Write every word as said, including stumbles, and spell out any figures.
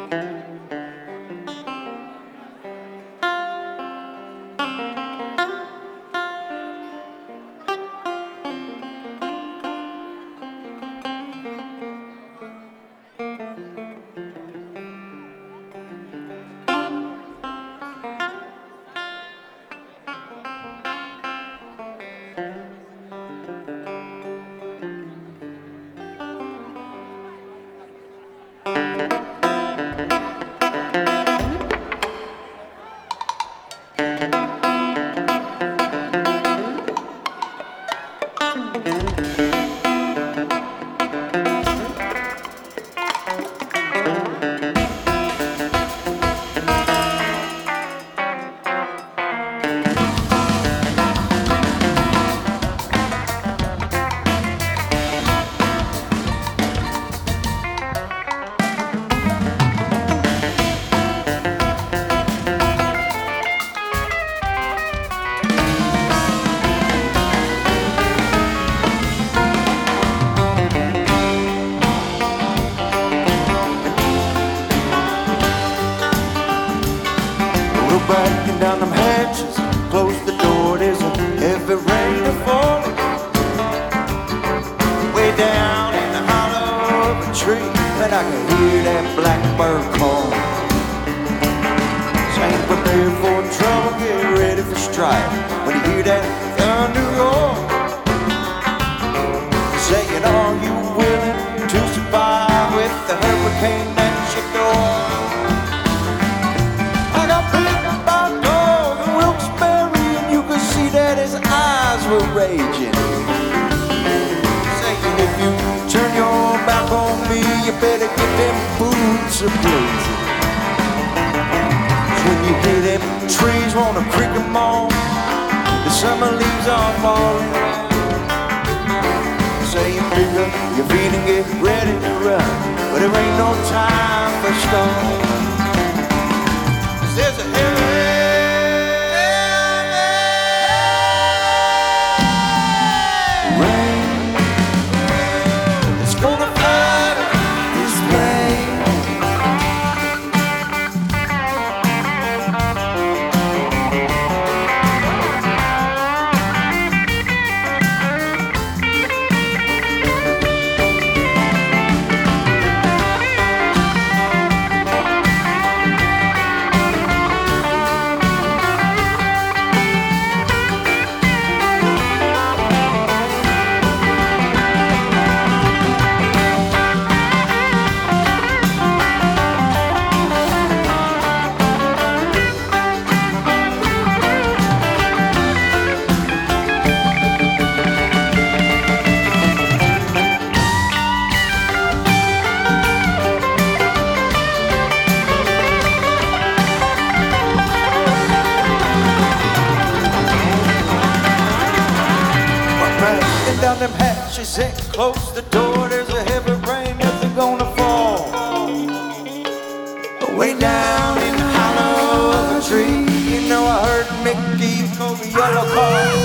Breaking down them hatches, close the door, there's a heavy rain a falling. Way down in the hollow of a tree, and I can hear that blackbird call. Saying prepare for trouble, get ready for strife. When you hear that thunder roar, saying are you willing to survive with the hurricane at your door? Were raging, saying if you turn your back on me, you better get them boots a blazing. When you hear them trees wanna creak them on, the summer leaves are falling. Saying pick up your feet and get ready to run, but there ain't no time for stone. 'Cause there's a heavy down them hatches and close the door. There's a heavy rain that's gonna fall. Way down in the hollow of a tree, you know I heard Mickey call the yellow call.